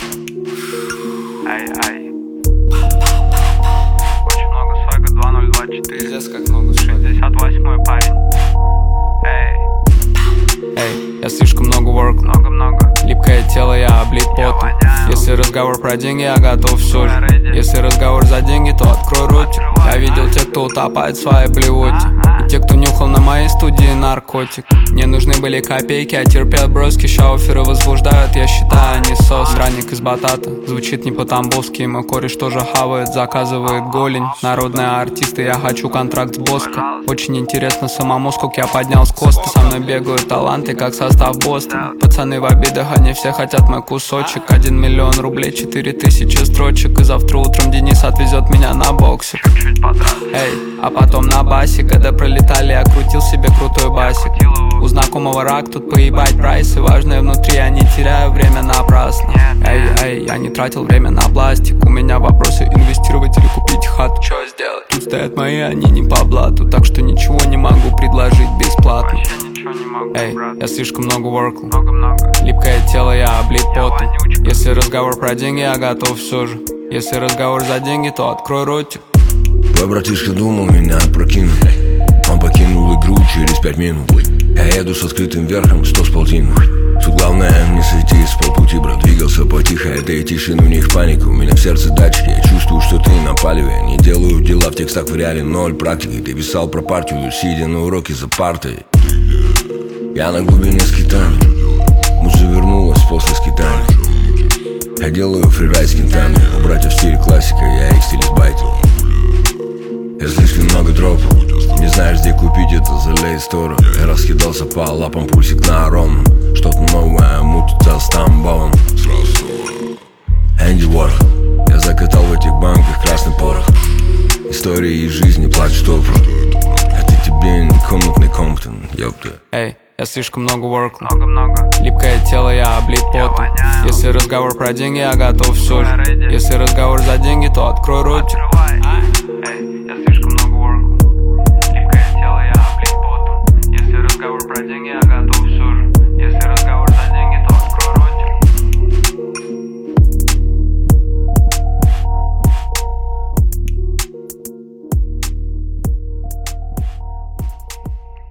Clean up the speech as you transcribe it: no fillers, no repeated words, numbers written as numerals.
Ай-ай. Очень много свега, 2024. Пиздец, как много шин. 58-й парень. Эй, я слишком много work. Много-много. Липкое тело, я облит потом. Если разговор про деньги, я готов все же. Если разговор за деньги, то открой ротик. Я видел тех, кто утопает в своей блевоте, и те, кто нюхал на моей студии наркотик. Мне нужны были копейки, а терпят броски. Шауферы возбуждают, я считаю, они сос. Ранник из батата, звучит не по-тамбовски. Мой кореш тоже хавает, заказывает голень. Народные артисты, я хочу контракт с Боско. Очень интересно самому, сколько я поднял с коста. Со мной бегают таланты, как состав Бостон. Пацаны в обидах, они все хотят мой кусочек. 1 миллион рублей, 4000 строчек. И завтра утром Денис отвезет меня на боксе. Эй, а потом на басе, когда пролетали, я крутил себе крутой басик. У знакомого рак, тут поебать прайсы. Важное внутри, я не теряю время напрасно. Эй, я не тратил время на пластик. У меня вопросы: инвестировать или купить хату. Чё сделать? Тут стоят мои, они не по блату, так что ничего не могу предложить бесплатно. Эй, я слишком много воркл. Липкое тело, я облит потом. Если разговор про деньги, я готов все же. Если разговор за деньги, то открой ротик. Твой братишка думал меня опрокинуть. Он покинул игру через 5 минут. Я еду с открытым верхом, 100 с полтинной. Тут главное не сойти с полпути, брат. Двигался потихо, этой тишины у них паника. У меня в сердце датчики, я чувствую, что ты на палеве. Я не делаю дела в текстах, в реале ноль практики. Ты писал про партию, сидя на уроке за партой. Я на глубине скитаний. Муза вернулась после скитаний. Я делаю фрирайд с кентами. У братьев в стиле классика, я их стилизбайтил. Я слишком много дропал. Не знаешь, где купить это, залей сторон. Я раскидался по лапам, пульсик на аром. Что-то новое мутится с Тамбовом. Энди Уорхол. Я закатал в этих банках красный порох. Истории из жизни, плачь топор. Это тебе не комнатный Комптон, ёпта. Эй, я слишком много work. Липкое тело, я облит потом. Если разговор про деньги, я готов все же. Если разговор за деньги, то открой ротик.